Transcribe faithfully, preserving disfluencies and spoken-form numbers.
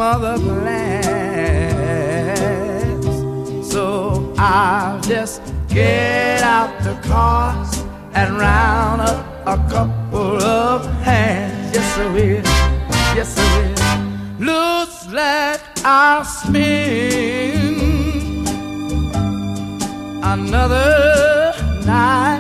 other plans. So I'll just get out the cards and round up a couple of hands. Yes, I will. Yes, I will. Looks like I'll spend another night